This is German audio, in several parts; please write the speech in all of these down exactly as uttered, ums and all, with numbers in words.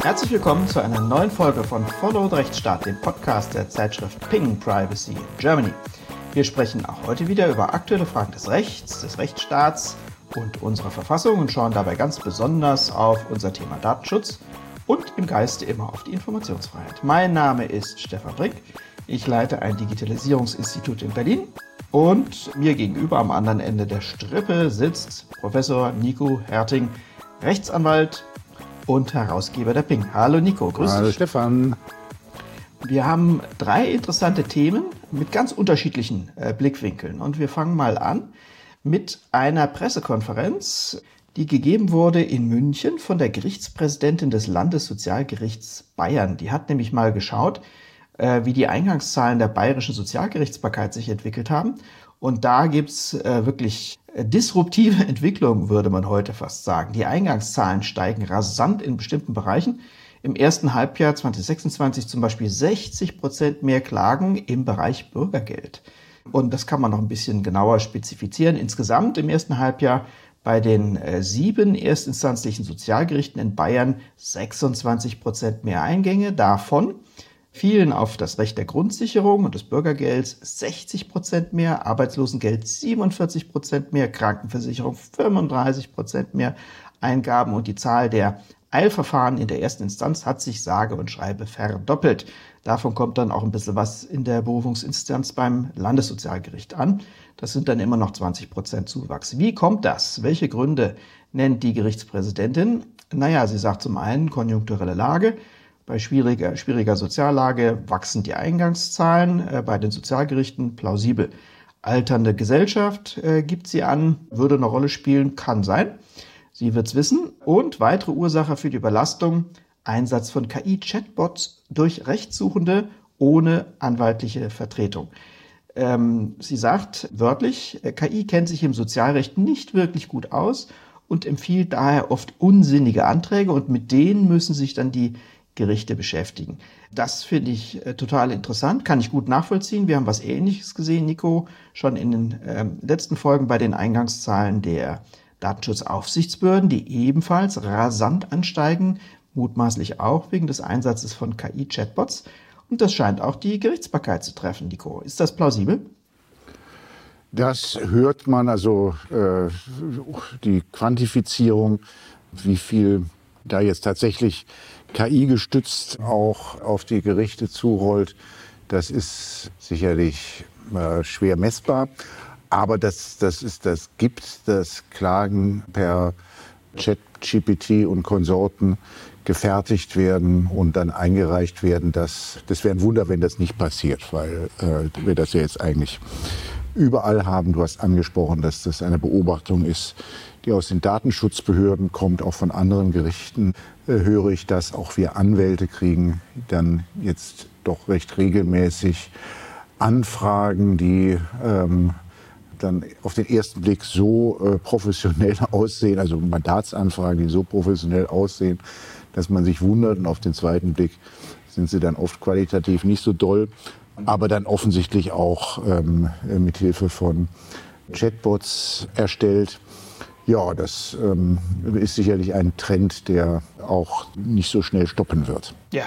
Herzlich willkommen zu einer neuen Folge von Follow the Rechtsstaat, dem Podcast der Zeitschrift Ping Privacy in Germany. Wir sprechen auch heute wieder über aktuelle Fragen des Rechts, des Rechtsstaats und unserer Verfassung und schauen dabei ganz besonders auf unser Thema Datenschutz und im Geiste immer auf die Informationsfreiheit. Mein Name ist Stefan Brink, ich leite ein Digitalisierungsinstitut in Berlin und mir gegenüber am anderen Ende der Strippe sitzt Professor Nico Herting, Rechtsanwalt und Herausgeber der Ping. Hallo Nico, grüß dich. Hallo Stefan. Wir haben drei interessante Themen mit ganz unterschiedlichen äh, Blickwinkeln und wir fangen mal an mit einer Pressekonferenz, die gegeben wurde in München von der Gerichtspräsidentin des Landessozialgerichts Bayern. Die hat nämlich mal geschaut, äh, wie die Eingangszahlen der bayerischen Sozialgerichtsbarkeit sich entwickelt haben. Und da gibt's äh, wirklich äh, disruptive Entwicklungen, würde man heute fast sagen. Die Eingangszahlen steigen rasant in bestimmten Bereichen. Im ersten Halbjahr zwanzig sechsundzwanzig zum Beispiel sechzig Prozent mehr Klagen im Bereich Bürgergeld. Und das kann man noch ein bisschen genauer spezifizieren. Insgesamt im ersten Halbjahr bei den äh, sieben erstinstanzlichen Sozialgerichten in Bayern sechsundzwanzig Prozent mehr Eingänge. Davon fielen auf das Recht der Grundsicherung und des Bürgergelds sechzig Prozent mehr, Arbeitslosengeld siebenundvierzig Prozent mehr, Krankenversicherung fünfunddreißig Prozent mehr Eingaben und die Zahl der Eilverfahren in der ersten Instanz hat sich sage und schreibe verdoppelt. Davon kommt dann auch ein bisschen was in der Berufungsinstanz beim Landessozialgericht an. Das sind dann immer noch zwanzig Prozent Zuwachs. Wie kommt das? Welche Gründe nennt die Gerichtspräsidentin? Naja, sie sagt zum einen konjunkturelle Lage. Bei schwieriger, schwieriger Soziallage wachsen die Eingangszahlen äh, bei den Sozialgerichten plausibel. Alternde Gesellschaft äh, gibt sie an, würde eine Rolle spielen, kann sein. Sie wird's wissen. Und weitere Ursache für die Überlastung, Einsatz von K I-Chatbots durch Rechtssuchende ohne anwaltliche Vertretung. Ähm, sie sagt wörtlich, K I kennt sich im Sozialrecht nicht wirklich gut aus und empfiehlt daher oft unsinnige Anträge und mit denen müssen sich dann die Gerichte beschäftigen. Das finde ich äh, total interessant, kann ich gut nachvollziehen. Wir haben was Ähnliches gesehen, Nico, schon in den äh, letzten Folgen bei den Eingangszahlen der Datenschutzaufsichtsbehörden, die ebenfalls rasant ansteigen, mutmaßlich auch wegen des Einsatzes von K I-Chatbots. Und das scheint auch die Gerichtsbarkeit zu treffen, Nico. Ist das plausibel? Das hört man, also äh, die Quantifizierung, wie viel da jetzt tatsächlich K I gestützt auch auf die Gerichte zurollt, das ist sicherlich äh, schwer messbar. Aber dass das ist, das gibt, dass Klagen per ChatGPT und Konsorten gefertigt werden und dann eingereicht werden, das, das wäre ein Wunder, wenn das nicht passiert, weil äh, wir das ja jetzt eigentlich überall haben. Du hast angesprochen, dass das eine Beobachtung ist, die aus den Datenschutzbehörden kommt, auch von anderen Gerichten äh, höre ich, dass auch wir Anwälte kriegen dann jetzt doch recht regelmäßig Anfragen, die ähm, dann auf den ersten Blick so äh, professionell aussehen, also Mandatsanfragen, die so professionell aussehen, dass man sich wundert, und auf den zweiten Blick sind sie dann oft qualitativ nicht so doll, aber dann offensichtlich auch ähm, mit Hilfe von Chatbots erstellt. Ja, das ähm, ist sicherlich ein Trend, der auch nicht so schnell stoppen wird. Ja.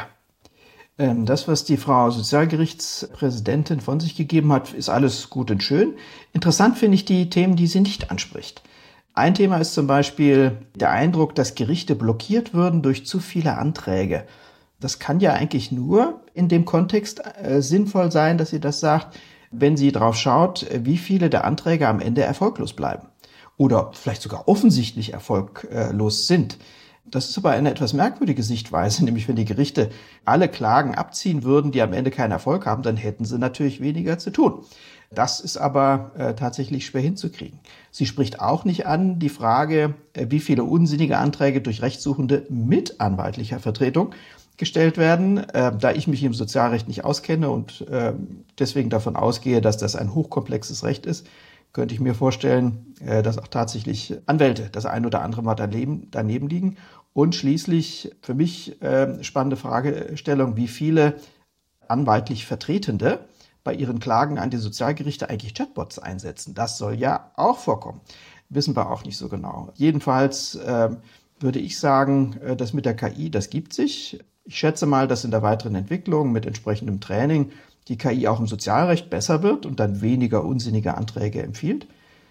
Das, was die Frau Sozialgerichtspräsidentin von sich gegeben hat, ist alles gut und schön. Interessant finde ich die Themen, die sie nicht anspricht. Ein Thema ist zum Beispiel der Eindruck, dass Gerichte blockiert würden durch zu viele Anträge. Das kann ja eigentlich nur in dem Kontext äh, sinnvoll sein, dass sie das sagt, wenn sie drauf schaut, wie viele der Anträge am Ende erfolglos bleiben oder vielleicht sogar offensichtlich erfolglos sind. Das ist aber eine etwas merkwürdige Sichtweise, nämlich wenn die Gerichte alle Klagen abziehen würden, die am Ende keinen Erfolg haben, dann hätten sie natürlich weniger zu tun. Das ist aber äh, tatsächlich schwer hinzukriegen. Sie spricht auch nicht an die Frage, äh, wie viele unsinnige Anträge durch Rechtssuchende mit anwaltlicher Vertretung gestellt werden. Äh, da ich mich im Sozialrecht nicht auskenne und äh, deswegen davon ausgehe, dass das ein hochkomplexes Recht ist, könnte ich mir vorstellen, äh, dass auch tatsächlich Anwälte das ein oder andere Mal daneben, daneben liegen. Und schließlich für mich äh, spannende Fragestellung, wie viele anwaltlich Vertretende bei ihren Klagen an die Sozialgerichte eigentlich Chatbots einsetzen. Das soll ja auch vorkommen. Wissen wir auch nicht so genau. Jedenfalls äh, würde ich sagen, das mit der K I, das gibt sich. Ich schätze mal, dass in der weiteren Entwicklung mit entsprechendem Training die K I auch im Sozialrecht besser wird und dann weniger unsinnige Anträge empfiehlt.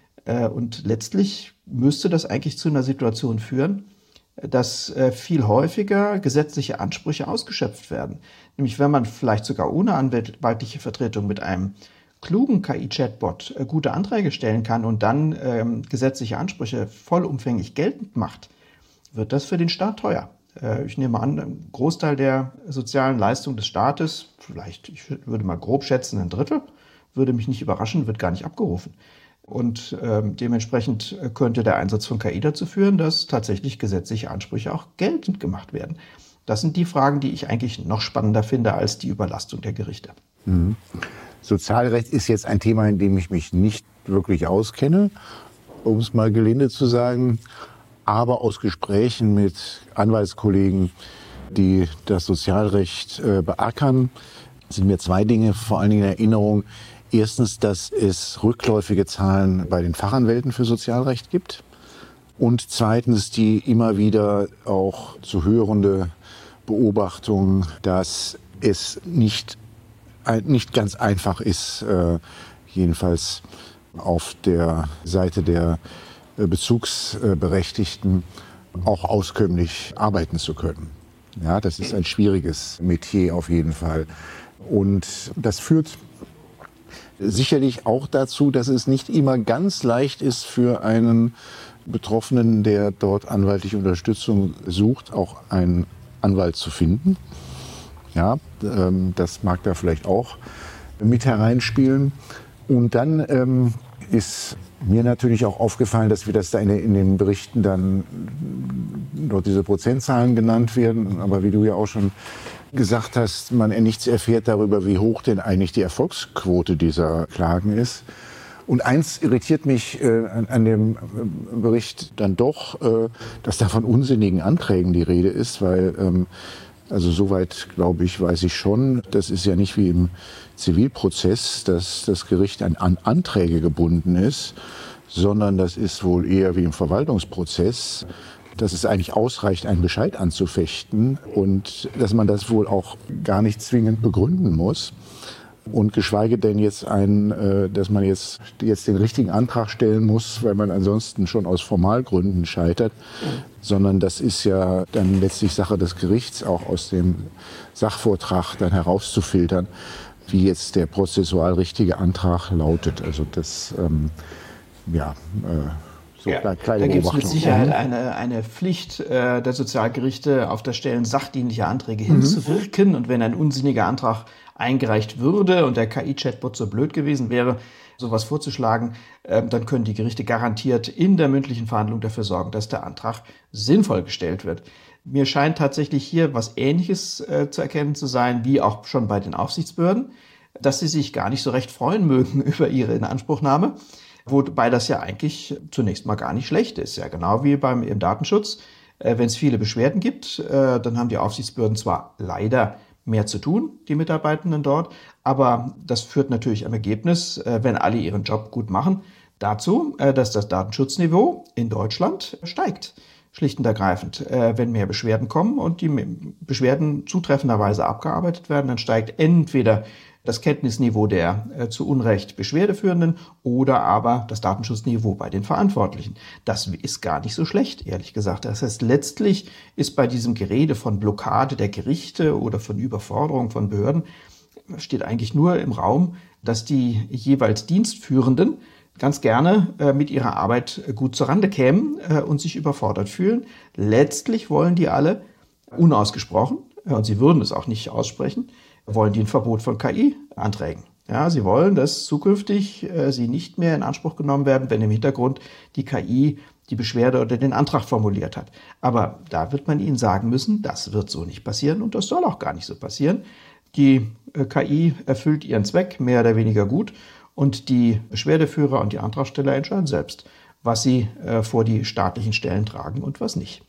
Und letztlich müsste das eigentlich zu einer Situation führen, dass viel häufiger gesetzliche Ansprüche ausgeschöpft werden. Nämlich wenn man vielleicht sogar ohne anwaltliche Vertretung mit einem klugen K I-Chatbot gute Anträge stellen kann und dann ähm, gesetzliche Ansprüche vollumfänglich geltend macht, wird das für den Staat teuer. Äh, ich nehme an, ein Großteil der sozialen Leistung des Staates, vielleicht, ich würde mal grob schätzen, ein Drittel, würde mich nicht überraschen, wird gar nicht abgerufen. Und ähm, dementsprechend könnte der Einsatz von K I dazu führen, dass tatsächlich gesetzliche Ansprüche auch geltend gemacht werden. Das sind die Fragen, die ich eigentlich noch spannender finde als die Überlastung der Gerichte. Mhm. Sozialrecht ist jetzt ein Thema, in dem ich mich nicht wirklich auskenne, um es mal gelinde zu sagen. Aber aus Gesprächen mit Anwaltskollegen, die das Sozialrecht äh, beackern, sind mir zwei Dinge vor allen Dingen in Erinnerung. Erstens, dass es rückläufige Zahlen bei den Fachanwälten für Sozialrecht gibt. Und zweitens, die immer wieder auch zu hörende Beobachtung, dass es nicht, nicht ganz einfach ist, äh, jedenfalls auf der Seite der Bezugsberechtigten auch auskömmlich arbeiten zu können. Ja, das ist ein schwieriges Metier auf jeden Fall. Und das führt sicherlich auch dazu, dass es nicht immer ganz leicht ist für einen Betroffenen, der dort anwaltliche Unterstützung sucht, auch einen Anwalt zu finden. Ja, ähm, das mag da vielleicht auch mit hereinspielen. Und dann ähm, ist mir natürlich auch aufgefallen, dass wir das da in, in den Berichten dann dort diese Prozentzahlen genannt werden. Aber wie du ja auch schon gesagt hast, man nichts erfährt darüber, wie hoch denn eigentlich die Erfolgsquote dieser Klagen ist. Und eins irritiert mich äh, an, an dem Bericht dann doch, äh, dass da von unsinnigen Anträgen die Rede ist, weil ähm, also soweit, glaube ich, weiß ich schon, das ist ja nicht wie im Zivilprozess, dass das Gericht an, an Anträge gebunden ist, sondern das ist wohl eher wie im Verwaltungsprozess, dass es eigentlich ausreicht, einen Bescheid anzufechten und dass man das wohl auch gar nicht zwingend begründen muss. Und geschweige denn jetzt ein, äh, dass man jetzt, jetzt den richtigen Antrag stellen muss, weil man ansonsten schon aus Formalgründen scheitert, sondern das ist ja dann letztlich Sache des Gerichts, auch aus dem Sachvortrag dann herauszufiltern, wie jetzt der prozessual richtige Antrag lautet. Also das, ähm, ja, äh, so ja, kleine da gibt es mit Beobachtung. Sicherheit eine, eine Pflicht äh, der Sozialgerichte, auf das Stellen sachdienlicher Anträge hinzuwirken. Mhm. Und wenn ein unsinniger Antrag eingereicht würde und der K I-Chatbot so blöd gewesen wäre, sowas vorzuschlagen, äh, dann können die Gerichte garantiert in der mündlichen Verhandlung dafür sorgen, dass der Antrag sinnvoll gestellt wird. Mir scheint tatsächlich hier was Ähnliches äh, zu erkennen zu sein, wie auch schon bei den Aufsichtsbehörden, dass sie sich gar nicht so recht freuen mögen über ihre Inanspruchnahme, wobei das ja eigentlich zunächst mal gar nicht schlecht ist. Ja, genau wie beim im Datenschutz. Äh, wenn es viele Beschwerden gibt, äh, dann haben die Aufsichtsbehörden zwar leider mehr zu tun, die Mitarbeitenden dort, aber das führt natürlich am Ergebnis, äh, wenn alle ihren Job gut machen, dazu, äh, dass das Datenschutzniveau in Deutschland steigt. Schlicht und ergreifend. Äh, wenn mehr Beschwerden kommen und die Beschwerden zutreffenderweise abgearbeitet werden, dann steigt entweder das Kenntnisniveau der äh, zu Unrecht Beschwerdeführenden oder aber das Datenschutzniveau bei den Verantwortlichen. Das ist gar nicht so schlecht, ehrlich gesagt. Das heißt, letztlich ist bei diesem Gerede von Blockade der Gerichte oder von Überforderung von Behörden, steht eigentlich nur im Raum, dass die jeweils Dienstführenden ganz gerne äh, mit ihrer Arbeit gut zurande kämen äh, und sich überfordert fühlen. Letztlich wollen die alle unausgesprochen, äh, und sie würden es auch nicht aussprechen, wollen die ein Verbot von K I-Anträgen. Ja, sie wollen, dass zukünftig äh, sie nicht mehr in Anspruch genommen werden, wenn im Hintergrund die K I die Beschwerde oder den Antrag formuliert hat. Aber da wird man ihnen sagen müssen, das wird so nicht passieren und das soll auch gar nicht so passieren. Die äh, K I erfüllt ihren Zweck mehr oder weniger gut und die Beschwerdeführer und die Antragsteller entscheiden selbst, was sie äh, vor die staatlichen Stellen tragen und was nicht.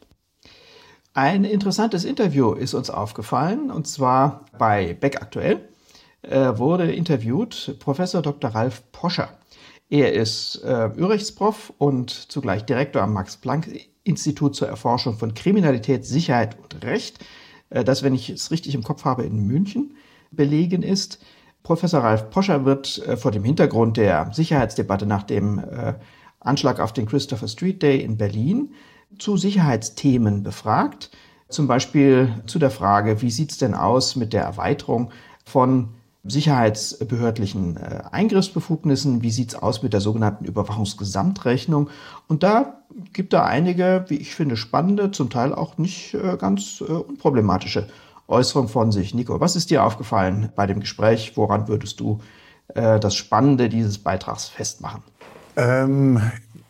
Ein interessantes Interview ist uns aufgefallen, und zwar bei Beck Aktuell äh, wurde interviewt Professor Doktor Ralf Poscher. Er ist äh, Ü-Rechtsprof und zugleich Direktor am Max-Planck-Institut zur Erforschung von Kriminalität, Sicherheit und Recht, äh, das, wenn ich es richtig im Kopf habe, in München belegen ist. Professor Ralf Poscher wird äh, vor dem Hintergrund der Sicherheitsdebatte nach dem äh, Anschlag auf den Christopher Street Day in Berlin zu Sicherheitsthemen befragt. Zum Beispiel zu der Frage, wie sieht es denn aus mit der Erweiterung von sicherheitsbehördlichen äh, Eingriffsbefugnissen, wie sieht es aus mit der sogenannten Überwachungsgesamtrechnung. Und da gibt er einige, wie ich finde, spannende, zum Teil auch nicht äh, ganz äh, unproblematische Äußerungen von sich. Nico, was ist dir aufgefallen bei dem Gespräch? Woran würdest du äh, das Spannende dieses Beitrags festmachen? Ähm,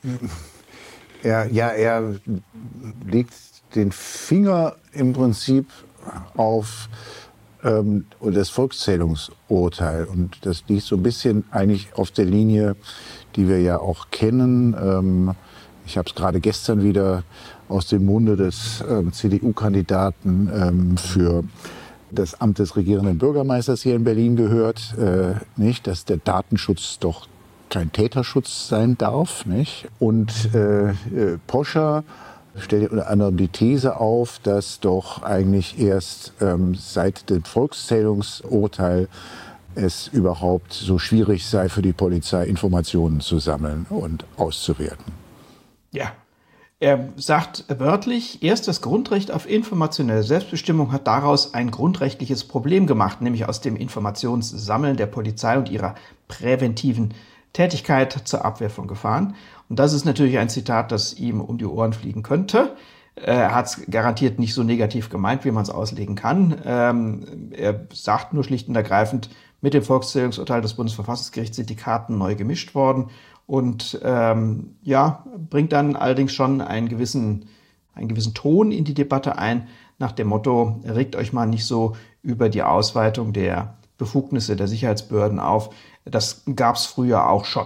er, ja, er legt den Finger im Prinzip auf ähm, das Volkszählungsurteil. Und das liegt so ein bisschen eigentlich auf der Linie, die wir ja auch kennen. Ähm, ich habe es gerade gestern wieder aus dem Munde des ähm, C D U-Kandidaten ähm, für das Amt des regierenden Bürgermeisters hier in Berlin gehört, äh, nicht, dass der Datenschutz doch kein Täterschutz sein darf, nicht? Und äh, äh, Poscher stellt unter anderem die These auf, dass doch eigentlich erst ähm, seit dem Volkszählungsurteil es überhaupt so schwierig sei für die Polizei, Informationen zu sammeln und auszuwerten. Ja, er sagt wörtlich, erst das Grundrecht auf informationelle Selbstbestimmung hat daraus ein grundrechtliches Problem gemacht, nämlich aus dem Informationssammeln der Polizei und ihrer präventiven Tätigkeit zur Abwehr von Gefahren. Und das ist natürlich ein Zitat, das ihm um die Ohren fliegen könnte. Er hat es garantiert nicht so negativ gemeint, wie man es auslegen kann. Ähm, er sagt nur schlicht und ergreifend, mit dem Volkszählungsurteil des Bundesverfassungsgerichts sind die Karten neu gemischt worden und ähm, ja, bringt dann allerdings schon einen gewissen, einen gewissen Ton in die Debatte ein, nach dem Motto, regt euch mal nicht so über die Ausweitung der Befugnisse der Sicherheitsbehörden auf. Das gab es früher auch schon.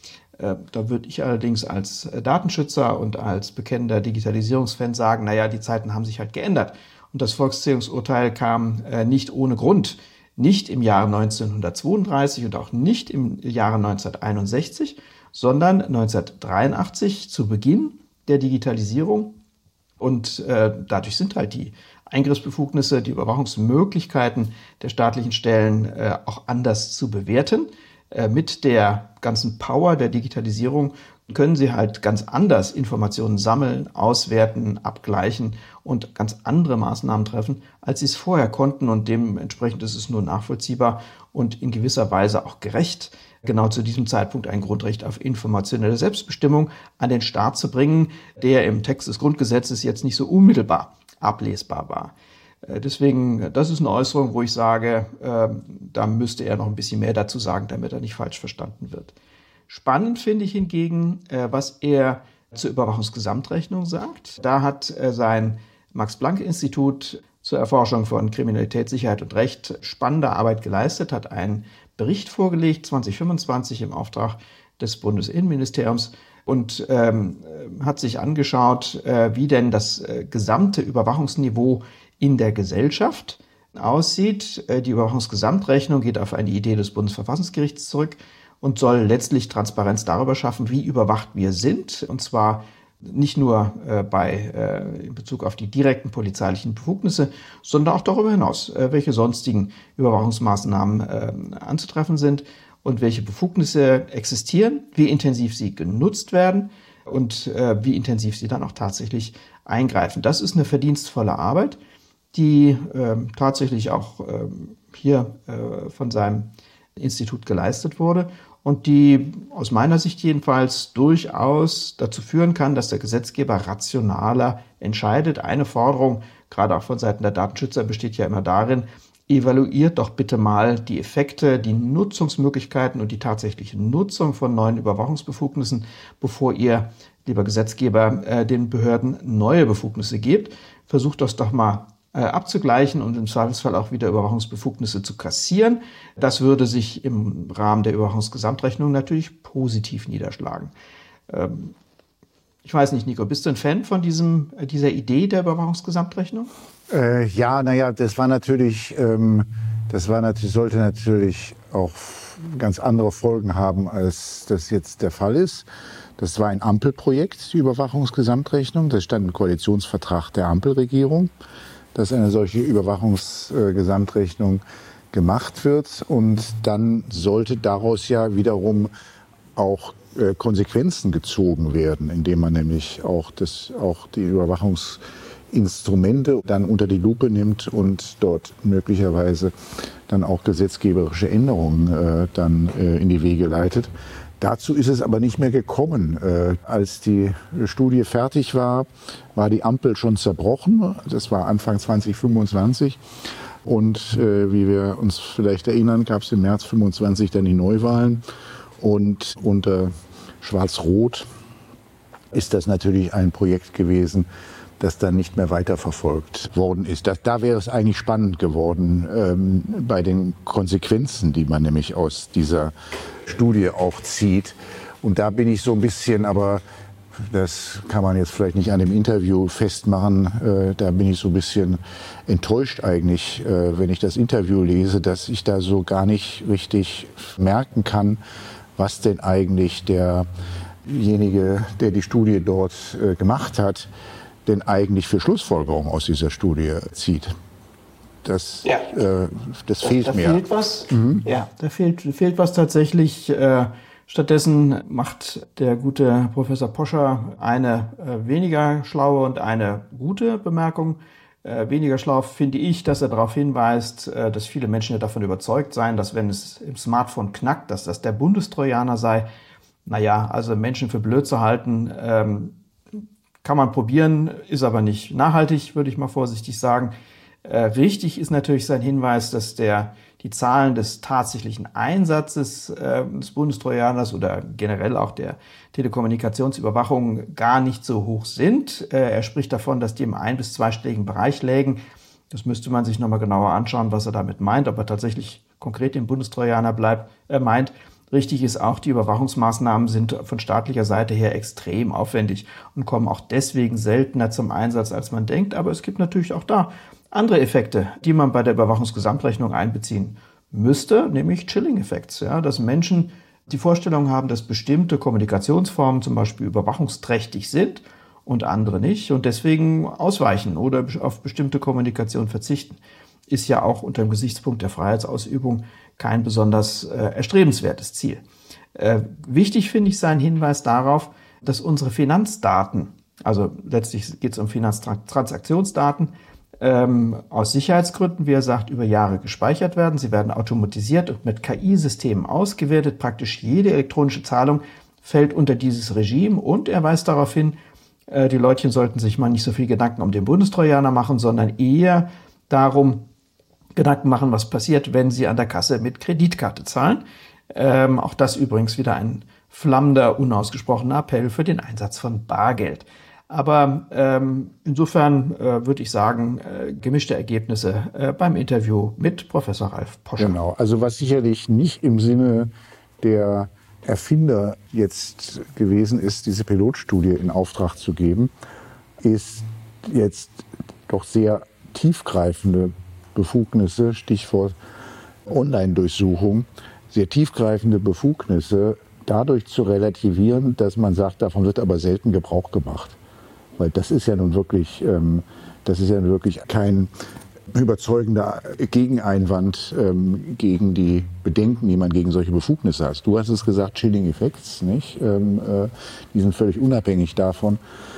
Da würde ich allerdings als Datenschützer und als bekennender Digitalisierungsfan sagen, naja, die Zeiten haben sich halt geändert. Und das Volkszählungsurteil kam nicht ohne Grund, nicht im Jahre neunzehnhundertzweiunddreißig und auch nicht im Jahre neunzehnhunderteinundsechzig, sondern neunzehnhundertdreiundachtzig zu Beginn der Digitalisierung. Und äh, dadurch sind halt die Eingriffsbefugnisse, die Überwachungsmöglichkeiten der staatlichen Stellen äh, auch anders zu bewerten. Äh, mit der ganzen Power der Digitalisierung können sie halt ganz anders Informationen sammeln, auswerten, abgleichen und ganz andere Maßnahmen treffen, als sie es vorher konnten. Und dementsprechend ist es nur nachvollziehbar und in gewisser Weise auch gerecht, genau zu diesem Zeitpunkt ein Grundrecht auf informationelle Selbstbestimmung an den Start zu bringen, der im Text des Grundgesetzes jetzt nicht so unmittelbar ablesbar war. Deswegen, das ist eine Äußerung, wo ich sage, äh, da müsste er noch ein bisschen mehr dazu sagen, damit er nicht falsch verstanden wird. Spannend finde ich hingegen, äh, was er zur Überwachungsgesamtrechnung sagt. Da hat äh, sein Max-Planck-Institut zur Erforschung von Kriminalität, Sicherheit und Recht spannende Arbeit geleistet, hat einen Bericht vorgelegt, zwanzig fünfundzwanzig im Auftrag des Bundesinnenministeriums und ähm, hat sich angeschaut, äh, wie denn das äh, gesamte Überwachungsniveau in der Gesellschaft aussieht. Die Überwachungsgesamtrechnung geht auf eine Idee des Bundesverfassungsgerichts zurück und soll letztlich Transparenz darüber schaffen, wie überwacht wir sind. Und zwar nicht nur äh, bei, äh, in Bezug auf die direkten polizeilichen Befugnisse, sondern auch darüber hinaus, äh, welche sonstigen Überwachungsmaßnahmen äh, anzutreffen sind und welche Befugnisse existieren, wie intensiv sie genutzt werden und äh, wie intensiv sie dann auch tatsächlich eingreifen. Das ist eine verdienstvolle Arbeit, die ähm, tatsächlich auch ähm, hier äh, von seinem Institut geleistet wurde und die aus meiner Sicht jedenfalls durchaus dazu führen kann, dass der Gesetzgeber rationaler entscheidet. Eine Forderung, gerade auch von Seiten der Datenschützer, besteht ja immer darin, evaluiert doch bitte mal die Effekte, die Nutzungsmöglichkeiten und die tatsächliche Nutzung von neuen Überwachungsbefugnissen, bevor ihr, lieber Gesetzgeber, äh, den Behörden neue Befugnisse gebt. Versucht das doch mal abzugleichen und im Zweifelsfall auch wieder Überwachungsbefugnisse zu kassieren. Das würde sich im Rahmen der Überwachungsgesamtrechnung natürlich positiv niederschlagen. Ich weiß nicht, Nico, bist du ein Fan von diesem, dieser Idee der Überwachungsgesamtrechnung? Äh, ja, naja, das war natürlich, ähm, das war natürlich, sollte natürlich auch ganz andere Folgen haben, als das jetzt der Fall ist. Das war ein Ampelprojekt, die Überwachungsgesamtrechnung. Das stand im Koalitionsvertrag der Ampelregierung, dass eine solche Überwachungsgesamtrechnung gemacht wird. Und dann sollte daraus ja wiederum auch äh, Konsequenzen gezogen werden, indem man nämlich auch, das, auch die Überwachungsinstrumente dann unter die Lupe nimmt und dort möglicherweise dann auch gesetzgeberische Änderungen äh, dann äh, in die Wege leitet. Dazu ist es aber nicht mehr gekommen. Äh, als die Studie fertig war, war die Ampel schon zerbrochen. Das war Anfang zwanzig fünfundzwanzig. Und äh, wie wir uns vielleicht erinnern, gab es im März fünfundzwanzig dann die Neuwahlen. Und unter Schwarz-Rot ist das natürlich ein Projekt gewesen, das dann nicht mehr weiterverfolgt worden ist. Das, da wäre es eigentlich spannend geworden ähm, bei den Konsequenzen, die man nämlich aus dieser Studie auch zieht. Und da bin ich so ein bisschen, aber das kann man jetzt vielleicht nicht an dem Interview festmachen, äh, da bin ich so ein bisschen enttäuscht eigentlich, äh, wenn ich das Interview lese, dass ich da so gar nicht richtig merken kann, was denn eigentlich derjenige, der die Studie dort äh, gemacht hat, denn eigentlich für Schlussfolgerungen aus dieser Studie zieht. Das, ja. äh, das fehlt da mir. Fehlt was. Mhm. Ja, da fehlt, fehlt was tatsächlich. Äh, stattdessen macht der gute Professor Poscher eine äh, weniger schlaue und eine gute Bemerkung. Äh, weniger schlau finde ich, dass er darauf hinweist, äh, dass viele Menschen ja davon überzeugt seien, dass wenn es im Smartphone knackt, dass das der Bundestrojaner sei. Naja, also Menschen für blöd zu halten, ähm, kann man probieren, ist aber nicht nachhaltig, würde ich mal vorsichtig sagen. Äh, richtig ist natürlich sein Hinweis, dass der, die Zahlen des tatsächlichen Einsatzes äh, des Bundestrojaners oder generell auch der Telekommunikationsüberwachung gar nicht so hoch sind. Äh, er spricht davon, dass die im ein- bis zweistelligen Bereich lägen. Das müsste man sich nochmal genauer anschauen, was er damit meint, ob er tatsächlich konkret den Bundestrojaner bleibt, äh, meint. Richtig ist auch, die Überwachungsmaßnahmen sind von staatlicher Seite her extrem aufwendig und kommen auch deswegen seltener zum Einsatz, als man denkt. Aber es gibt natürlich auch da andere Effekte, die man bei der Überwachungsgesamtrechnung einbeziehen müsste, nämlich Chilling-Effekte. Ja, dass Menschen die Vorstellung haben, dass bestimmte Kommunikationsformen zum Beispiel überwachungsträchtig sind und andere nicht und deswegen ausweichen oder auf bestimmte Kommunikation verzichten. Ist ja auch unter dem Gesichtspunkt der Freiheitsausübung kein besonders äh, erstrebenswertes Ziel. Äh, wichtig finde ich seinen Hinweis darauf, dass unsere Finanzdaten, also letztlich geht es um Finanztransaktionsdaten, ähm, aus Sicherheitsgründen, wie er sagt, über Jahre gespeichert werden. Sie werden automatisiert und mit K I-Systemen ausgewertet. Praktisch jede elektronische Zahlung fällt unter dieses Regime und er weist darauf hin, äh, die Leutchen sollten sich mal nicht so viel Gedanken um den Bundestrojaner machen, sondern eher darum, Gedanken machen, was passiert, wenn Sie an der Kasse mit Kreditkarte zahlen. Ähm, auch das übrigens wieder ein flammender, unausgesprochener Appell für den Einsatz von Bargeld. Aber ähm, insofern äh, würde ich sagen, äh, gemischte Ergebnisse äh, beim Interview mit Professor Ralf Poscher. Genau, also was sicherlich nicht im Sinne der Erfinder jetzt gewesen ist, diese Pilotstudie in Auftrag zu geben, ist jetzt doch sehr tiefgreifende Befugnisse, Stichwort Online-Durchsuchung, sehr tiefgreifende Befugnisse dadurch zu relativieren, dass man sagt, davon wird aber selten Gebrauch gemacht. Weil das ist ja nun wirklich, ähm, das ist ja nun wirklich kein überzeugender Gegeneinwand ähm, gegen die Bedenken, die man gegen solche Befugnisse hat. Du hast es gesagt, Chilling Effects, nicht? Ähm, äh, die sind völlig unabhängig davon,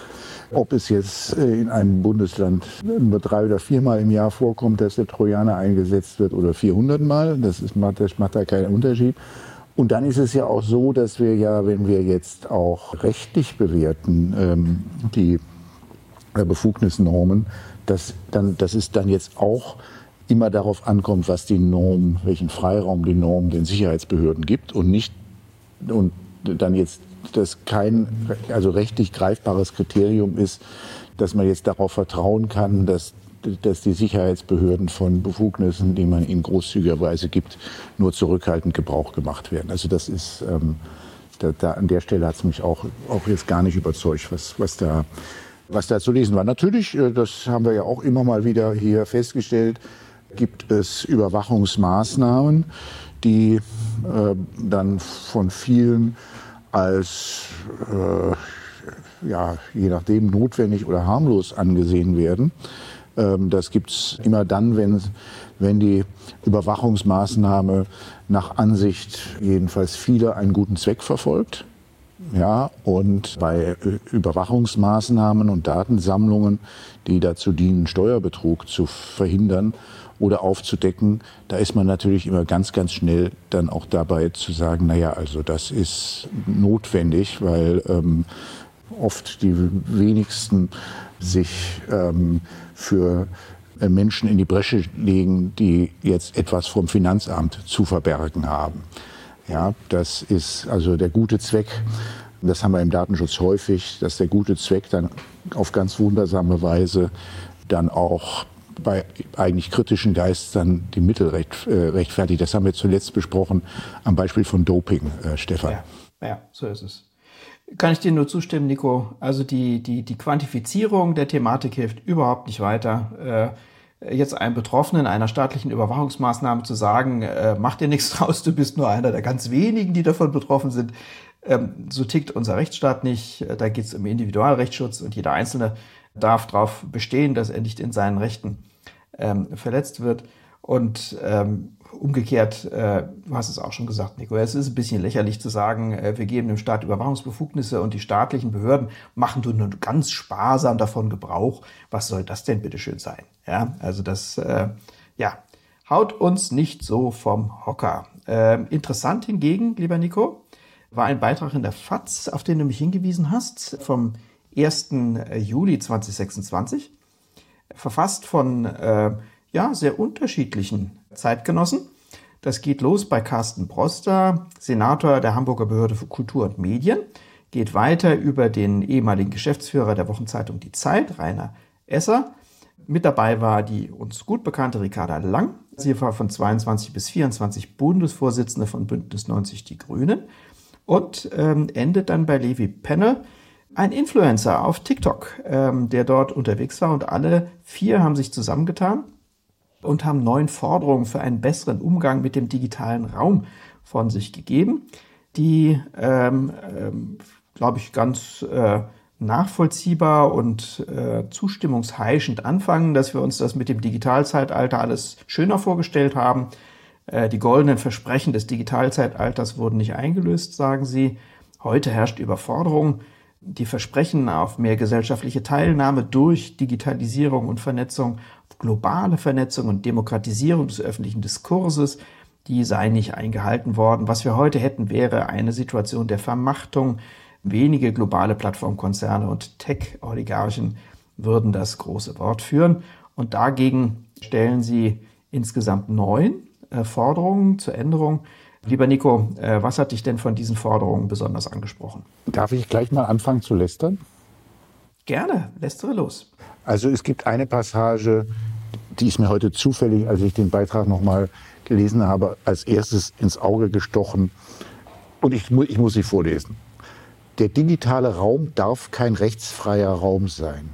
ob es jetzt in einem Bundesland nur drei oder viermal im Jahr vorkommt, dass der Trojaner eingesetzt wird oder vierhundert Mal. Das, ist, das macht da keinen Unterschied. Und dann ist es ja auch so, dass wir ja, wenn wir jetzt auch rechtlich bewerten, ähm, die äh, Befugnisnormen, dass, dann, dass es dann jetzt auch immer darauf ankommt, was die Norm, welchen Freiraum die Norm den Sicherheitsbehörden gibt und nicht und dann jetzt das kein also rechtlich greifbares Kriterium ist, dass man jetzt darauf vertrauen kann, dass, dass die Sicherheitsbehörden von Befugnissen, die man ihnen großzügigerweise gibt, nur zurückhaltend Gebrauch gemacht werden. Also das ist, ähm, da, da an der Stelle hat es mich auch, auch jetzt gar nicht überzeugt, was, was, da, was da zu lesen war. Natürlich, das haben wir ja auch immer mal wieder hier festgestellt, gibt es Überwachungsmaßnahmen, die äh, dann von vielen als, äh, ja, je nachdem notwendig oder harmlos angesehen werden. Ähm, das gibt es immer dann, wenn, wenn die Überwachungsmaßnahme nach Ansicht jedenfalls vieler einen guten Zweck verfolgt. Ja, und bei Überwachungsmaßnahmen und Datensammlungen, die dazu dienen, Steuerbetrug zu verhindern oder aufzudecken, da ist man natürlich immer ganz, ganz schnell dann auch dabei zu sagen, naja, also das ist notwendig, weil ähm, oft die wenigsten sich ähm, für Menschen in die Bresche legen, die jetzt etwas vom Finanzamt zu verbergen haben. Ja, das ist also der gute Zweck. Das haben wir im Datenschutz häufig, dass der gute Zweck dann auf ganz wundersame Weise dann auch bei eigentlich kritischen Geistern die Mittel recht, äh, rechtfertigt. Das haben wir zuletzt besprochen am Beispiel von Doping, äh, Stefan. Ja, ja, so ist es. Kann ich dir nur zustimmen, Nico. Also die, die, die Quantifizierung der Thematik hilft überhaupt nicht weiter. Äh, jetzt einem Betroffenen einer staatlichen Überwachungsmaßnahme zu sagen, äh, mach dir nichts draus, du bist nur einer der ganz wenigen, die davon betroffen sind. Ähm, so tickt unser Rechtsstaat nicht. Da geht es um Individualrechtsschutz und jeder Einzelne darf darauf bestehen, dass er nicht in seinen Rechten ähm, verletzt wird. Und ähm, umgekehrt, äh, du hast es auch schon gesagt, Nico, es ist ein bisschen lächerlich zu sagen, äh, wir geben dem Staat Überwachungsbefugnisse und die staatlichen Behörden machen nur ganz sparsam davon Gebrauch. Was soll das denn bitte schön sein? Ja, also das, äh, ja, haut uns nicht so vom Hocker. Äh, interessant hingegen, lieber Nico, war ein Beitrag in der F A Z, auf den du mich hingewiesen hast, vom ersten Juli zweitausendsechsundzwanzig, verfasst von äh, ja, sehr unterschiedlichen Zeitgenossen. Das geht los bei Carsten Broster, Senator der Hamburger Behörde für Kultur und Medien, geht weiter über den ehemaligen Geschäftsführer der Wochenzeitung Die Zeit, Rainer Esser. Mit dabei war die uns gut bekannte Ricarda Lang. Sie war von zweiundzwanzig bis vierundzwanzig Bundesvorsitzende von Bündnis neunzig Die Grünen und ähm, endet dann bei Levi Penne, ein Influencer auf TikTok, ähm, der dort unterwegs war, und alle vier haben sich zusammengetan und haben neun Forderungen für einen besseren Umgang mit dem digitalen Raum von sich gegeben, die, ähm, ähm, glaube ich, ganz äh, nachvollziehbar und äh, zustimmungsheischend anfangen, dass wir uns das mit dem Digitalzeitalter alles schöner vorgestellt haben. Äh, die goldenen Versprechen des Digitalzeitalters wurden nicht eingelöst, sagen sie. Heute herrscht Überforderung. Die Versprechen auf mehr gesellschaftliche Teilnahme durch Digitalisierung und Vernetzung, globale Vernetzung und Demokratisierung des öffentlichen Diskurses, die seien nicht eingehalten worden. Was wir heute hätten, wäre eine Situation der Vermachtung. Wenige globale Plattformkonzerne und Tech-Oligarchen würden das große Wort führen. Und dagegen stellen sie insgesamt neun äh, Forderungen zur Änderung. Lieber Nico, äh, was hat dich denn von diesen Forderungen besonders angesprochen? Darf ich gleich mal anfangen zu lästern? Gerne, lästere los. Also es gibt eine Passage, die ist mir heute zufällig, als ich den Beitrag noch mal gelesen habe, als erstes ins Auge gestochen. Und ich, ich muss sie vorlesen. Der digitale Raum darf kein rechtsfreier Raum sein.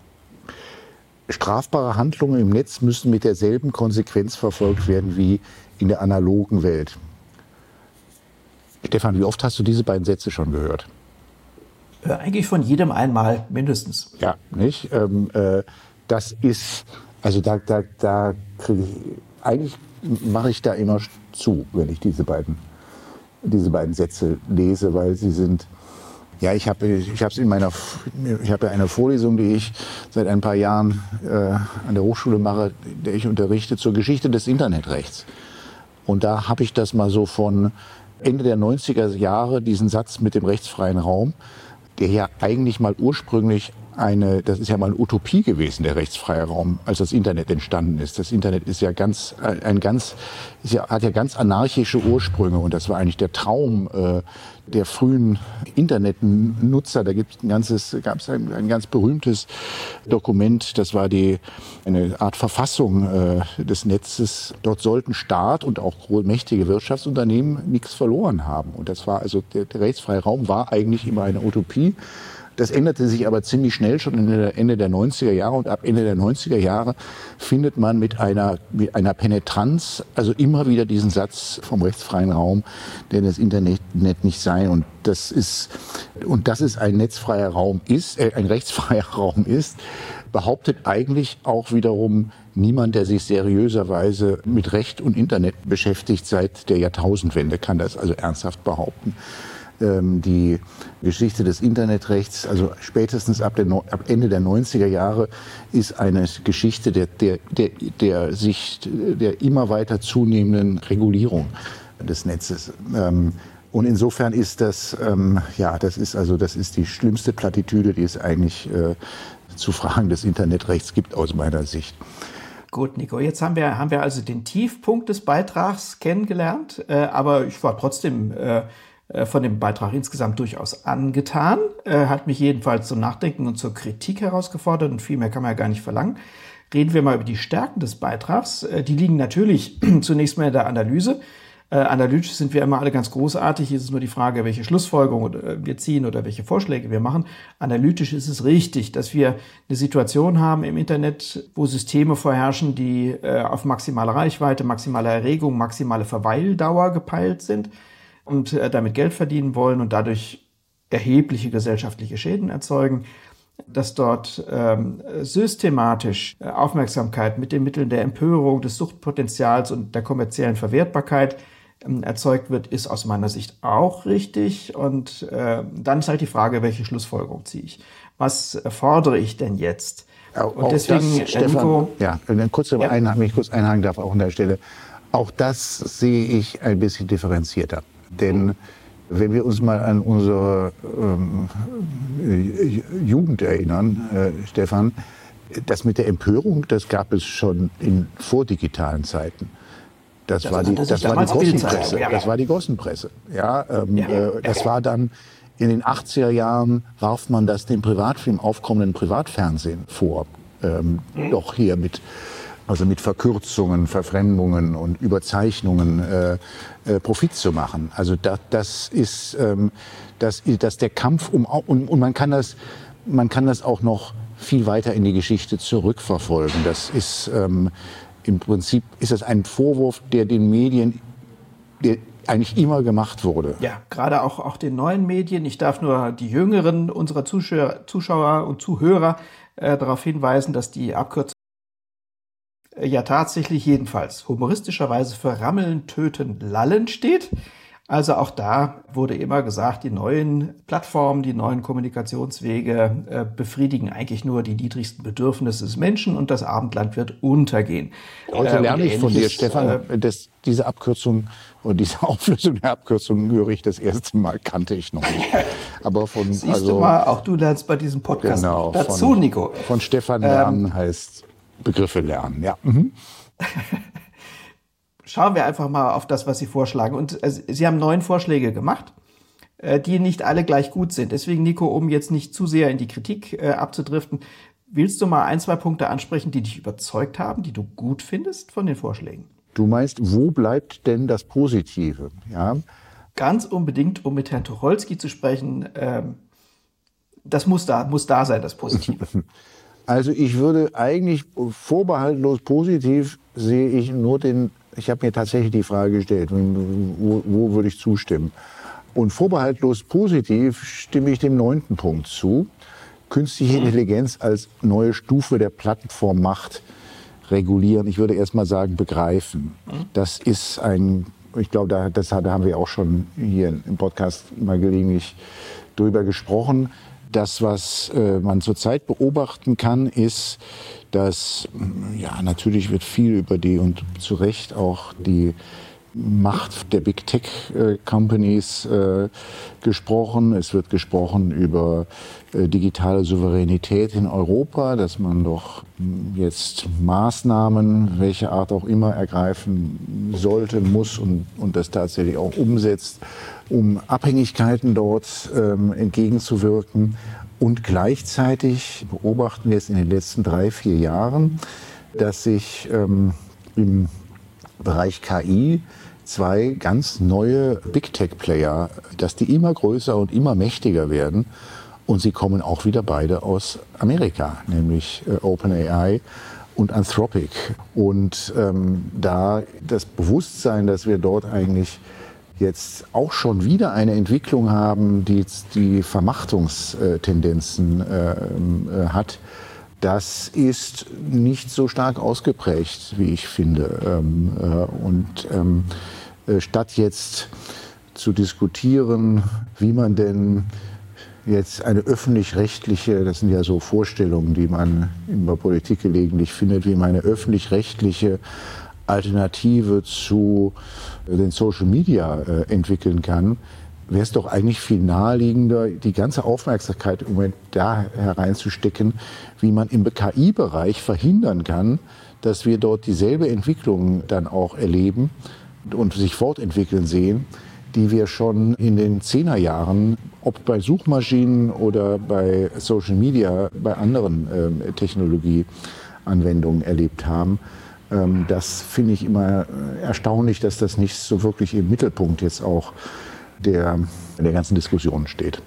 Strafbare Handlungen im Netz müssen mit derselben Konsequenz verfolgt werden wie in der analogen Welt. Stefan, wie oft hast du diese beiden Sätze schon gehört? Äh, eigentlich von jedem einmal mindestens. Ja, nicht? Ähm, äh, das ist, also da, da, da kriege ich, eigentlich mache ich da immer zu, wenn ich diese beiden, diese beiden Sätze lese, weil sie sind, ja, ich habe ich habe es in meiner, ich habe ja eine Vorlesung, die ich seit ein paar Jahren äh, an der Hochschule mache, der ich unterrichte zur Geschichte des Internetrechts. Und da habe ich das mal so von Ende der neunziger Jahre, diesen Satz mit dem rechtsfreien Raum, der ja eigentlich mal ursprünglich eine, das ist ja mal eine Utopie gewesen, der rechtsfreie Raum, als das Internet entstanden ist. Das Internet ist ja ganz, ein ganz, ist ja, hat ja ganz anarchische Ursprünge, und das war eigentlich der Traum äh, der frühen Internetnutzer. Da gibt es ein ganzes, gab es ein, ein ganz berühmtes Dokument, das war die, eine Art Verfassung äh, des Netzes. Dort sollten Staat und auch mächtige Wirtschaftsunternehmen nichts verloren haben. Und das war also, der, der rechtsfreie Raum war eigentlich immer eine Utopie. Das änderte sich aber ziemlich schnell, schon Ende der neunziger Jahre. Und ab Ende der neunziger Jahre findet man mit einer, mit einer Penetranz, also immer wieder diesen Satz vom rechtsfreien Raum, der das Internet nicht sei. Und das ist, und dass es ein netzfreier Raum ist, äh, ein rechtsfreier Raum ist, behauptet eigentlich auch wiederum niemand, der sich seriöserweise mit Recht und Internet beschäftigt seit der Jahrtausendwende, kann das also ernsthaft behaupten. Die Geschichte des Internetrechts, also spätestens ab, der, ab Ende der neunziger Jahre, ist eine Geschichte der, der, der, der, sich, der immer weiter zunehmenden Regulierung des Netzes. Und insofern ist das, ja, das ist also, das ist die schlimmste Plattitüde, die es eigentlich äh, zu Fragen des Internetrechts gibt, aus meiner Sicht. Gut, Nico, jetzt haben wir, haben wir also den Tiefpunkt des Beitrags kennengelernt, äh, aber ich war trotzdem äh, von dem Beitrag insgesamt durchaus angetan, äh, hat mich jedenfalls zum Nachdenken und zur Kritik herausgefordert und viel mehr kann man ja gar nicht verlangen. Reden wir mal über die Stärken des Beitrags. Äh, die liegen natürlich zunächst mal in der Analyse. Äh, analytisch sind wir immer alle ganz großartig. Hier ist es nur die Frage, welche Schlussfolgerungen wir ziehen oder welche Vorschläge wir machen. Analytisch ist es richtig, dass wir eine Situation haben im Internet, wo Systeme vorherrschen, die äh, auf maximale Reichweite, maximale Erregung, maximale Verweildauer gepeilt sind und äh, damit Geld verdienen wollen und dadurch erhebliche gesellschaftliche Schäden erzeugen, dass dort ähm, systematisch äh, Aufmerksamkeit mit den Mitteln der Empörung, des Suchtpotenzials und der kommerziellen Verwertbarkeit ähm, erzeugt wird, ist aus meiner Sicht auch richtig. Und äh, dann ist halt die Frage, welche Schlussfolgerung ziehe ich? Was äh, fordere ich denn jetzt? Auch, und deswegen, das, Stefan, Nico, ja, kurz, ja. Einhaken, wenn ich kurz einhaken darf, auch an der Stelle. Auch das sehe ich ein bisschen differenzierter. Denn wenn wir uns mal an unsere ähm, Jugend erinnern, äh, Stefan, das mit der Empörung, das gab es schon in vordigitalen Zeiten. Das, das war die, das, das war die Gossenpresse. Ja. Das war die Gossenpresse. Ja, ähm, ja. Äh, das war dann in den achtziger Jahren, warf man das dem Privatfilm aufkommenden Privatfernsehen vor. Ähm, mhm. Doch hier mit also mit Verkürzungen, Verfremdungen und Überzeichnungen äh, äh, Profit zu machen. Also da, das ist, ähm, das, das der Kampf um und, und man kann das, man kann das auch noch viel weiter in die Geschichte zurückverfolgen. Das ist ähm, im Prinzip ist das ein Vorwurf, der den Medien, der eigentlich immer gemacht wurde. Ja, gerade auch, auch den neuen Medien. Ich darf nur die Jüngeren unserer Zuschauer, Zuschauer und Zuhörer äh, darauf hinweisen, dass die Abkürzung ja tatsächlich jedenfalls humoristischerweise für Rammeln, Töten, Lallen steht. Also auch da wurde immer gesagt, die neuen Plattformen, die neuen Kommunikationswege äh, befriedigen eigentlich nur die niedrigsten Bedürfnisse des Menschen und das Abendland wird untergehen. Heute äh, lerne ich von dir, Stefan, äh, dass diese Abkürzung und diese Auflösung der Abkürzung höre ich das erste Mal, kannte ich noch nicht. Aber von, Siehst also, du mal, auch du lernst bei diesem Podcast genau, dazu, von, Nico. Von Stefan lernen ähm, heißt Begriffe lernen, ja. Mhm. Schauen wir einfach mal auf das, was Sie vorschlagen. Und äh, Sie haben neun Vorschläge gemacht, äh, die nicht alle gleich gut sind. Deswegen, Nico, um jetzt nicht zu sehr in die Kritik äh, abzudriften, willst du mal ein, zwei Punkte ansprechen, die dich überzeugt haben, die du gut findest von den Vorschlägen? Du meinst, wo bleibt denn das Positive? Ja? Ganz unbedingt, um mit Herrn Tucholsky zu sprechen, ähm, das muss da, muss da sein, das Positive. Also ich würde eigentlich vorbehaltlos positiv sehe ich nur den, ich habe mir tatsächlich die Frage gestellt, wo, wo würde ich zustimmen? Und vorbehaltlos positiv stimme ich dem neunten Punkt zu. Künstliche Intelligenz als neue Stufe der Plattformmacht regulieren. Ich würde erst mal sagen, begreifen. Das ist ein, ich glaube, da, das, da haben wir auch schon hier im Podcast mal gelegentlich drüber gesprochen. Das, was äh, man zurzeit beobachten kann, ist, dass, ja, natürlich wird viel über die und zu Recht auch die Macht der Big Tech äh, Companies äh, gesprochen. Es wird gesprochen über äh, digitale Souveränität in Europa, dass man doch jetzt Maßnahmen, welche Art auch immer, ergreifen sollte, muss und, und das tatsächlich auch umsetzt, um Abhängigkeiten dort ähm, entgegenzuwirken. Und gleichzeitig beobachten wir es in den letzten drei, vier Jahren, dass sich ähm, im Bereich K I zwei ganz neue Big Tech Player, dass die immer größer und immer mächtiger werden Und sie kommen auch wieder beide aus Amerika, nämlich äh, OpenAI und Anthropic. Und ähm, da das Bewusstsein, dass wir dort eigentlich jetzt auch schon wieder eine Entwicklung haben, die die Vermachtungstendenzen äh, äh, hat, das ist nicht so stark ausgeprägt, wie ich finde. Ähm, äh, und ähm, äh, statt jetzt zu diskutieren, wie man denn jetzt eine öffentlich-rechtliche, das sind ja so Vorstellungen, die man in der Politik gelegentlich findet, wie man eine öffentlich-rechtliche Alternative zu den Social Media äh, entwickeln kann, wäre es doch eigentlich viel naheliegender, die ganze Aufmerksamkeit im Moment da hereinzustecken, wie man im K I-Bereich verhindern kann, dass wir dort dieselbe Entwicklung dann auch erleben und sich fortentwickeln sehen, die wir schon in den Zehnerjahren, ob bei Suchmaschinen oder bei Social Media, bei anderen äh, Technologieanwendungen erlebt haben. Ähm, das finde ich immer erstaunlich, dass das nicht so wirklich im Mittelpunkt jetzt auch der, der ganzen Diskussion steht.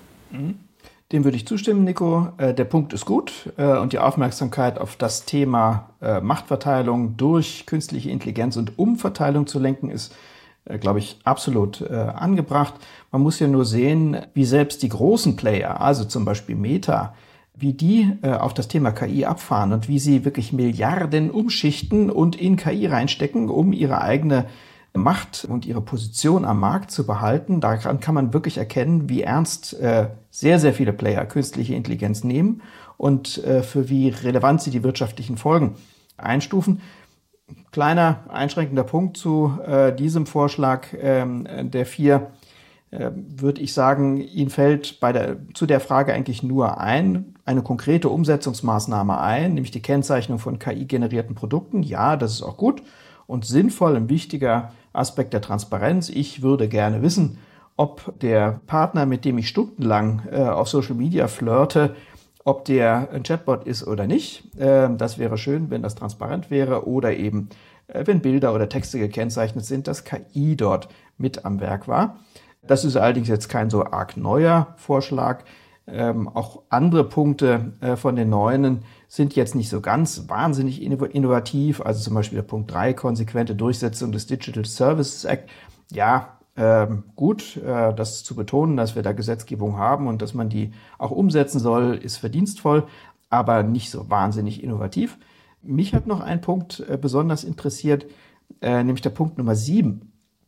Dem würde ich zustimmen, Nico. Äh, der Punkt ist gut äh, und die Aufmerksamkeit auf das Thema äh, Machtverteilung durch künstliche Intelligenz und Umverteilung zu lenken ist, äh, glaube ich, absolut äh, angebracht. Man muss ja nur sehen, wie selbst die großen Player, also zum Beispiel Meta, wie die äh, auf das Thema K I abfahren und wie sie wirklich Milliarden umschichten und in K I reinstecken, um ihre eigene Macht und ihre Position am Markt zu behalten. Daran kann man wirklich erkennen, wie ernst äh, sehr, sehr viele Player künstliche Intelligenz nehmen und äh, für wie relevant sie die wirtschaftlichen Folgen einstufen. Kleiner einschränkender Punkt zu äh, diesem Vorschlag ähm, der vier, äh, würde ich sagen, Ihnen fällt bei der, zu der Frage eigentlich nur ein, eine konkrete Umsetzungsmaßnahme ein, nämlich die Kennzeichnung von K I-generierten Produkten. Ja, das ist auch gut und sinnvoll, ein wichtiger Aspekt der Transparenz. Ich würde gerne wissen, ob der Partner, mit dem ich stundenlang äh, auf Social Media flirte, ob der ein Chatbot ist oder nicht. Äh, das wäre schön, wenn das transparent wäre oder eben, äh, wenn Bilder oder Texte gekennzeichnet sind, dass K I dort mit am Werk war. Das ist allerdings jetzt kein so arg neuer Vorschlag. Ähm, auch andere Punkte äh, von den Neuen sind jetzt nicht so ganz wahnsinnig innovativ. Also zum Beispiel der Punkt drei, konsequente Durchsetzung des Digital Services Act. Ja, ähm, gut, äh, das zu betonen, dass wir da Gesetzgebung haben und dass man die auch umsetzen soll, ist verdienstvoll, aber nicht so wahnsinnig innovativ. Mich hat noch ein Punkt äh, besonders interessiert, äh, nämlich der Punkt Nummer sieben.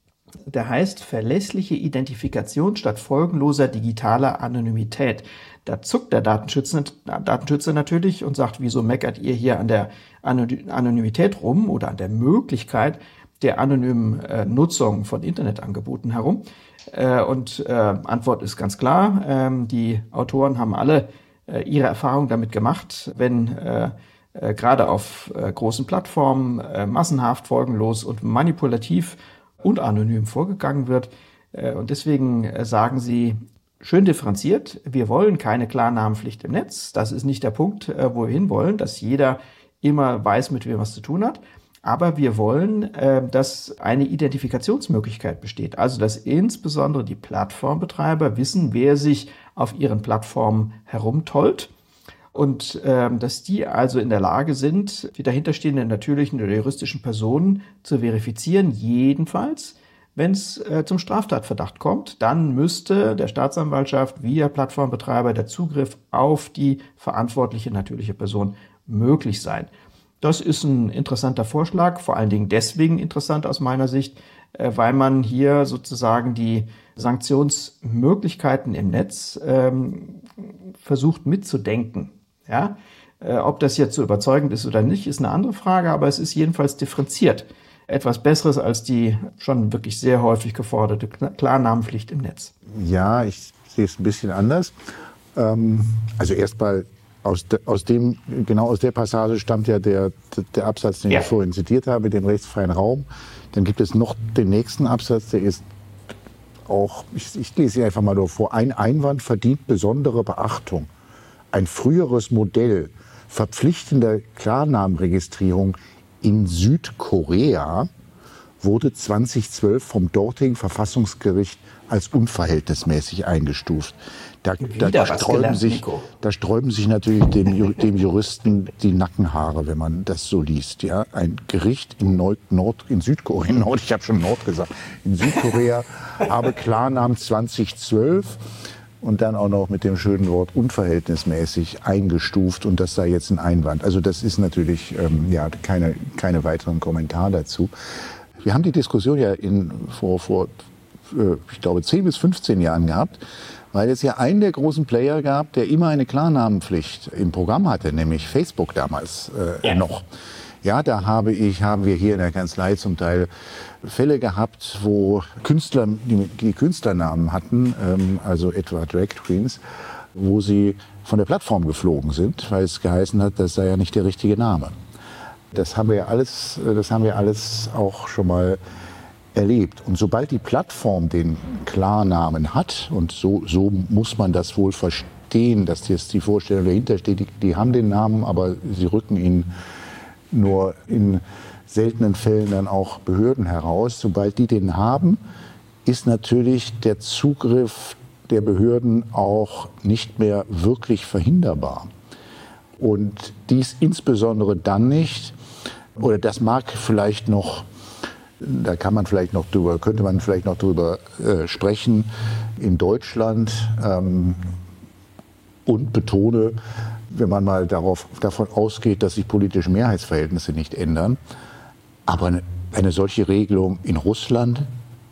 Der heißt verlässliche Identifikation statt folgenloser digitaler Anonymität. Da zuckt der Datenschützer, Datenschützer natürlich und sagt, wieso meckert ihr hier an der Anonymität rum oder an der Möglichkeit der anonymen äh, Nutzung von Internetangeboten herum? Äh, und äh, Antwort ist ganz klar, ähm, die Autoren haben alle äh, ihre Erfahrung damit gemacht, wenn äh, äh, gerade auf äh, großen Plattformen äh, massenhaft, folgenlos und manipulativ und anonym vorgegangen wird. Und deswegen sagen sie schön differenziert, wir wollen keine Klarnamenpflicht im Netz. Das ist nicht der Punkt, wo wir hinwollen, dass jeder immer weiß, mit wem er was zu tun hat. Aber wir wollen, dass eine Identifikationsmöglichkeit besteht. Also, dass insbesondere die Plattformbetreiber wissen, wer sich auf ihren Plattformen herumtollt. Und ähm, dass die also in der Lage sind, die dahinterstehenden natürlichen oder juristischen Personen zu verifizieren, jedenfalls, wenn es äh, zum Straftatverdacht kommt, dann müsste der Staatsanwaltschaft via Plattformbetreiber der Zugriff auf die verantwortliche natürliche Person möglich sein. Das ist ein interessanter Vorschlag, vor allen Dingen deswegen interessant aus meiner Sicht, äh, weil man hier sozusagen die Sanktionsmöglichkeiten im Netz ähm, versucht mitzudenken. Ja, äh, ob das jetzt so überzeugend ist oder nicht, ist eine andere Frage, aber es ist jedenfalls differenziert. Etwas Besseres als die schon wirklich sehr häufig geforderte Klarnamenpflicht im Netz. Ja, ich sehe es ein bisschen anders. Ähm, also erstmal aus, de, aus dem, genau aus der Passage stammt ja der, der Absatz, den ja. ich vorhin zitiert habe, mit dem rechtsfreien Raum. Dann gibt es noch den nächsten Absatz, der ist auch, ich, ich lese ihn einfach mal nur vor, ein Einwand verdient besondere Beachtung. Ein früheres Modell verpflichtender Klarnamenregistrierung in Südkorea wurde zweitausendzwölf vom dortigen Verfassungsgericht als unverhältnismäßig eingestuft. Da, da, da, sträuben gelernt, sich, da sträuben sich natürlich dem, dem Juristen die Nackenhaare, wenn man das so liest. Ja? Ein Gericht in, Nord, Nord, in Südkorea, Nord, ich habe schon Nord gesagt, in Südkorea habe Klarnamen zwanzig zwölf und dann auch noch mit dem schönen Wort unverhältnismäßig eingestuft und das sei jetzt ein Einwand. Also das ist natürlich ähm, ja, keine, keine weiteren Kommentare dazu. Wir haben die Diskussion ja in, vor, vor äh, ich glaube, zehn bis fünfzehn Jahren gehabt, weil es ja einen der großen Player gab, der immer eine Klarnamenpflicht im Programm hatte, nämlich Facebook damals äh, ja. noch. Ja, da habe ich, haben wir hier in der Kanzlei zum Teil Fälle gehabt, wo Künstler, die, die Künstlernamen hatten, ähm, also etwa Drag Queens, wo sie von der Plattform geflogen sind, weil es geheißen hat, das sei ja nicht der richtige Name. Das haben wir ja alles, das haben wir alles auch schon mal erlebt. Und sobald die Plattform den Klarnamen hat, und so, so muss man das wohl verstehen, dass jetzt die Vorstellung dahinter steht, die, die haben den Namen, aber sie rücken ihn nur in seltenen Fällen dann auch Behörden heraus. Sobald die den haben, ist natürlich der Zugriff der Behörden auch nicht mehr wirklich verhinderbar. Und dies insbesondere dann nicht, oder das mag vielleicht noch, da kann man vielleicht noch drüber, könnte man vielleicht noch drüber äh, sprechen, in Deutschland ähm, und betone, wenn man mal darauf, davon ausgeht, dass sich politische Mehrheitsverhältnisse nicht ändern, aber eine, eine solche Regelung in Russland,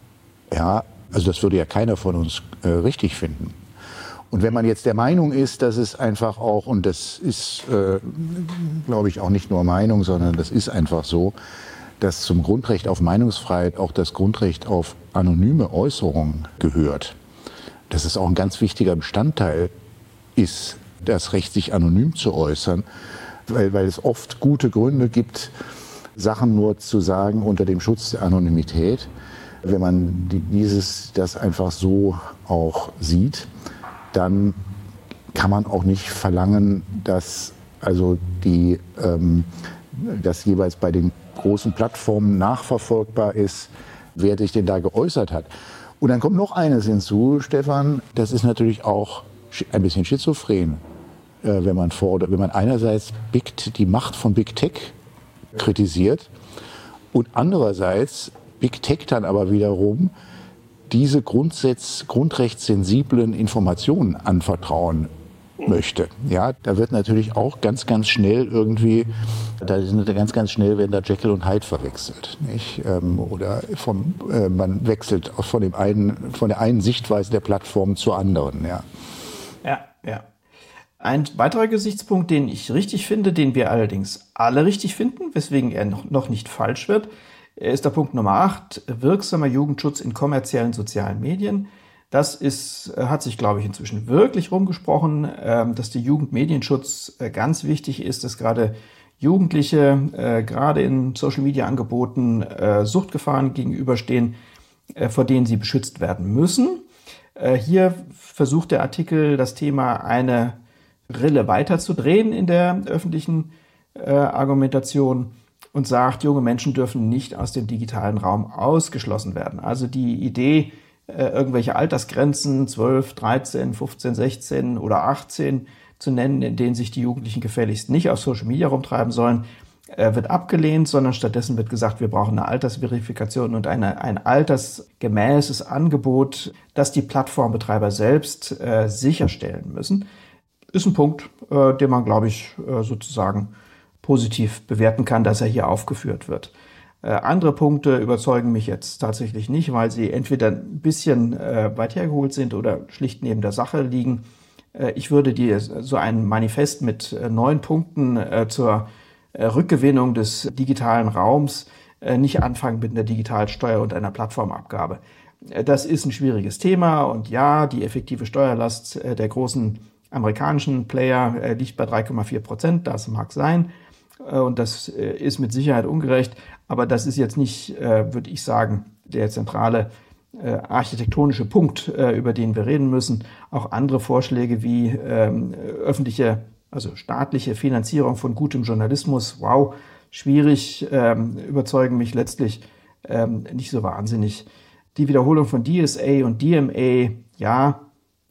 ja, also das würde ja keiner von uns äh, richtig finden. Und wenn man jetzt der Meinung ist, dass es einfach auch, und das ist, äh, glaube ich, auch nicht nur Meinung, sondern das ist einfach so, dass zum Grundrecht auf Meinungsfreiheit auch das Grundrecht auf anonyme Äußerung gehört. Dass es auch ein ganz wichtiger Bestandteil ist, das Recht, sich anonym zu äußern, weil, weil es oft gute Gründe gibt, Sachen nur zu sagen unter dem Schutz der Anonymität. Wenn man dieses, das einfach so auch sieht, dann kann man auch nicht verlangen, dass also die, ähm, das jeweils bei den großen Plattformen nachverfolgbar ist, wer sich denn da geäußert hat. Und dann kommt noch eines hinzu, Stefan, das ist natürlich auch ein bisschen schizophren, äh, wenn man fordert, wenn man einerseits Big, die Macht von Big Tech kritisiert und andererseits Big Tech dann aber wiederum diese Grundsatz, grundrechtssensiblen Informationen anvertrauen möchte. Ja, da wird natürlich auch ganz, ganz schnell irgendwie, da sind ganz, ganz schnell werden da Jekyll und Hyde verwechselt, nicht? Ähm, oder vom, äh, man wechselt von dem einen, von der einen Sichtweise der Plattform zur anderen. Ja, ja. ja. Ein weiterer Gesichtspunkt, den ich richtig finde, den wir allerdings alle richtig finden, weswegen er noch, noch nicht falsch wird, ist der Punkt Nummer acht, wirksamer Jugendschutz in kommerziellen sozialen Medien. Das ist, hat sich, glaube ich, inzwischen wirklich rumgesprochen, dass der Jugendmedienschutz ganz wichtig ist, dass gerade Jugendliche, gerade in Social-Media-Angeboten, Suchtgefahren gegenüberstehen, vor denen sie beschützt werden müssen. Hier versucht der Artikel, das Thema eine Rille weiterzudrehen in der öffentlichen Argumentation und sagt, junge Menschen dürfen nicht aus dem digitalen Raum ausgeschlossen werden. Also die Idee, irgendwelche Altersgrenzen, zwölf, dreizehn, fünfzehn, sechzehn oder achtzehn zu nennen, in denen sich die Jugendlichen gefälligst nicht auf Social Media rumtreiben sollen, wird abgelehnt, sondern stattdessen wird gesagt, wir brauchen eine Altersverifikation und eine, ein altersgemäßes Angebot, das die Plattformbetreiber selbst äh, sicherstellen müssen. Ist ein Punkt, äh, den man, glaube ich, äh, sozusagen positiv bewerten kann, dass er hier aufgeführt wird. Äh, andere Punkte überzeugen mich jetzt tatsächlich nicht, weil sie entweder ein bisschen äh, weit hergeholt sind oder schlicht neben der Sache liegen. Äh, ich würde dir so ein Manifest mit äh, neun Punkten äh, zur äh, Rückgewinnung des digitalen Raums äh, nicht anfangen mit einer Digitalsteuer und einer Plattformabgabe. Äh, das ist ein schwieriges Thema und ja, die effektive Steuerlast äh, der großen amerikanischen Player äh, liegt bei drei Komma vier Prozent, das mag sein. Und das ist mit Sicherheit ungerecht, aber das ist jetzt nicht, würde ich sagen, der zentrale architektonische Punkt, über den wir reden müssen. Auch andere Vorschläge wie öffentliche, also staatliche Finanzierung von gutem Journalismus, wow, schwierig, überzeugen mich letztlich nicht so wahnsinnig. Die Wiederholung von D S A und D M A, ja,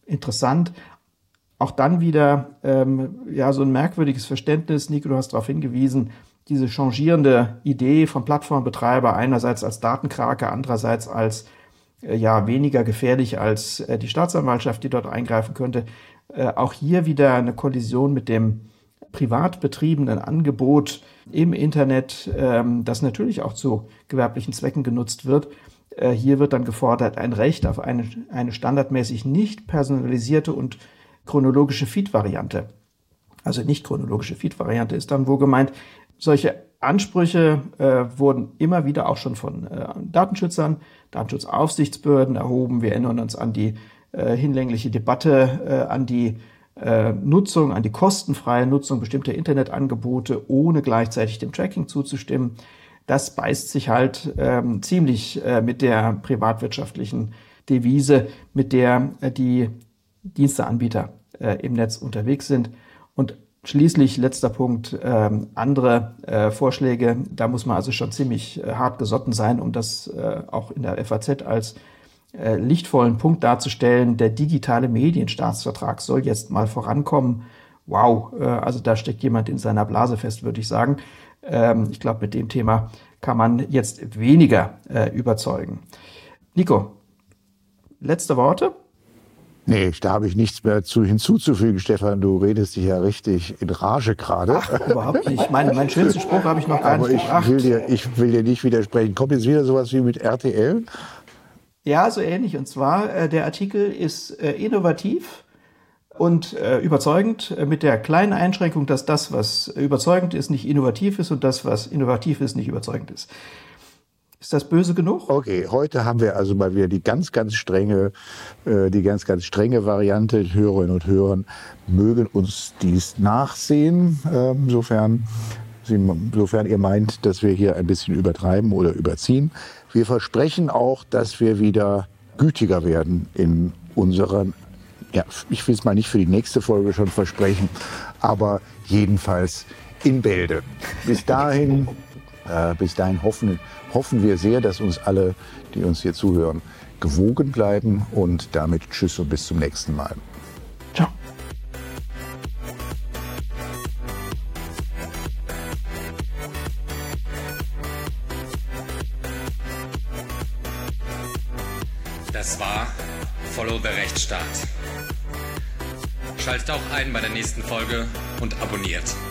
interessant. Auch dann wieder ähm, ja, so ein merkwürdiges Verständnis. Nico, du hast darauf hingewiesen, diese changierende Idee vom Plattformbetreiber, einerseits als Datenkrake, andererseits als äh, ja, weniger gefährlich als äh, die Staatsanwaltschaft, die dort eingreifen könnte. Äh, auch hier wieder eine Kollision mit dem privat betriebenen Angebot im Internet, ähm, das natürlich auch zu gewerblichen Zwecken genutzt wird. Äh, hier wird dann gefordert, ein Recht auf eine, eine standardmäßig nicht personalisierte und chronologische Feed-Variante. Also nicht chronologische Feed-Variante ist dann wohl gemeint. Solche Ansprüche äh, wurden immer wieder auch schon von äh, Datenschützern, Datenschutzaufsichtsbehörden erhoben. Wir erinnern uns an die äh, hinlängliche Debatte, äh, an die äh, Nutzung, an die kostenfreie Nutzung bestimmter Internetangebote, ohne gleichzeitig dem Tracking zuzustimmen. Das beißt sich halt ähm, ziemlich äh, mit der privatwirtschaftlichen Devise, mit der äh, die Diensteanbieter äh, im Netz unterwegs sind. Und schließlich, letzter Punkt, ähm, andere äh, Vorschläge. Da muss man also schon ziemlich äh, hart gesotten sein, um das äh, auch in der F A Z als äh, lichtvollen Punkt darzustellen. Der digitale Medienstaatsvertrag soll jetzt mal vorankommen. Wow, äh, also da steckt jemand in seiner Blase fest, würde ich sagen. Ähm, ich glaube, mit dem Thema kann man jetzt weniger äh, überzeugen. Nico, letzte Worte? Nee, da habe ich nichts mehr zu hinzuzufügen, Stefan. Du redest dich ja richtig in Rage gerade. Ach, überhaupt nicht. Mein, mein schönsten Spruch habe ich noch gar Aber nicht ich gebracht. will dir, ich will dir nicht widersprechen. Kommt jetzt wieder sowas wie mit R T L? Ja, so ähnlich. Und zwar, äh, der Artikel ist äh, innovativ und äh, überzeugend, äh, mit der kleinen Einschränkung, dass das, was überzeugend ist, nicht innovativ ist und das, was innovativ ist, nicht überzeugend ist. Ist das böse genug? Okay, heute haben wir also mal wieder die ganz, ganz strenge, äh, die ganz, ganz strenge Variante. Hörerinnen und Hörer mögen uns dies nachsehen, äh, sofern, Sie, sofern ihr meint, dass wir hier ein bisschen übertreiben oder überziehen. Wir versprechen auch, dass wir wieder gütiger werden in unseren, ja, ich will es mal nicht für die nächste Folge schon versprechen, aber jedenfalls in Bälde. Bis dahin, äh, bis dahin hoffen hoffen wir sehr, dass uns alle, die uns hier zuhören, gewogen bleiben und damit tschüss und bis zum nächsten Mal. Ciao. Das war Follow the Rechtsstaat. Schaltet auch ein bei der nächsten Folge und abonniert.